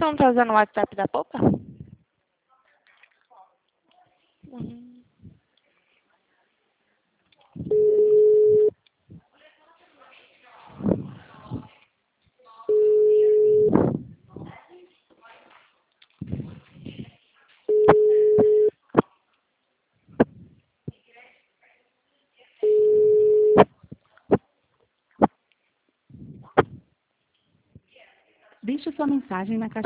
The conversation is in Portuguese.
não tá usando o WhatsApp da Popa? Deixe sua mensagem na caixa